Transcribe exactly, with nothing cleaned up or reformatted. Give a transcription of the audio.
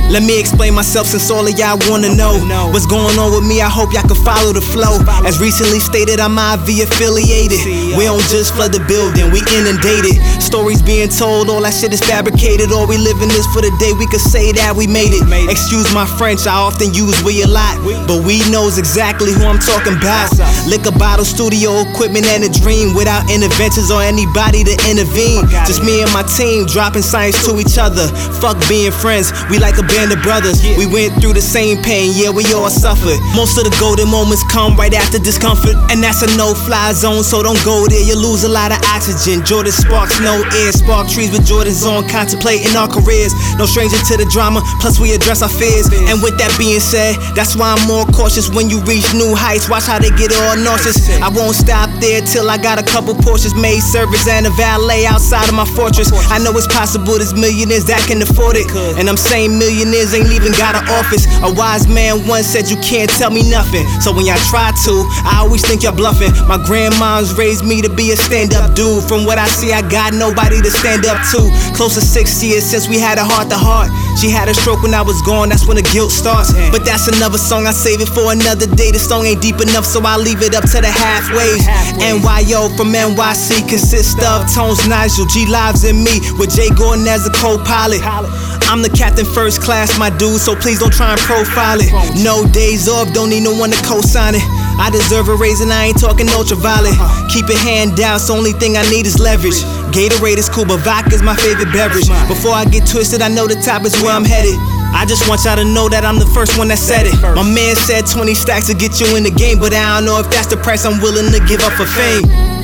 Let me explain myself since all of y'all wanna know what's going on with me. I hope y'all can follow the flow. As recently stated, I'm I V affiliated. We don't just flood the building, we inundated. Stories being told, all that shit is fabricated. Or we living this for the day we could say that we made it. Excuse my French, I often use we a lot, but we knows exactly who I'm talking about. Liquor bottle, studio equipment, and a dream without interventions or anybody to intervene. Just me and my team dropping science to each other. Fuck being friends, we like a band of brothers. We went through the same pain, yeah, we all suffered. Most of the golden moments come right after discomfort, and that's a no-fly zone, so don't go there. You lose a lot of oxygen. Jordan sparks, no air. Spark trees with Jordans on, contemplating our careers. No stranger to the drama, plus we address our fears. And with that being said, that's why I'm more cautious when you reach new heights. Watch how they get all nauseous. I won't stop there till I got a couple Porsches, maid service, and a valet outside of my fortress. I know it's possible there's millionaires that can afford it, and I'm saying millionaires ain't even got an office. A wise man once said you can't tell me nothing, so when y'all try to, I always think y'all bluffing. My grandma's raised me to be a stand-up dude. From what I see, I got nobody to stand up to. Close to six years since we had a heart-to-heart. She had a stroke when I was gone, that's when the guilt starts. But that's another song, I save it for another day. The song ain't deep enough, so I leave it up to the halfways. N Y O from N Y C consists of Tones, Nigel, G Lives, and me, with Jay Gordon as a co-pilot. I'm the captain first class, my dude, so please don't try and profile it. No days off, don't need no one to co-sign it. I deserve a raise and I ain't talking ultraviolet. Keep it hand down, so only thing I need is leverage. Gatorade is cool, but vodka's my favorite beverage. Before I get twisted, I know the top is where I'm headed. I just want y'all to know that I'm the first one that said it. My man said twenty stacks to get you in the game, but I don't know if that's the price I'm willing to give up for fame.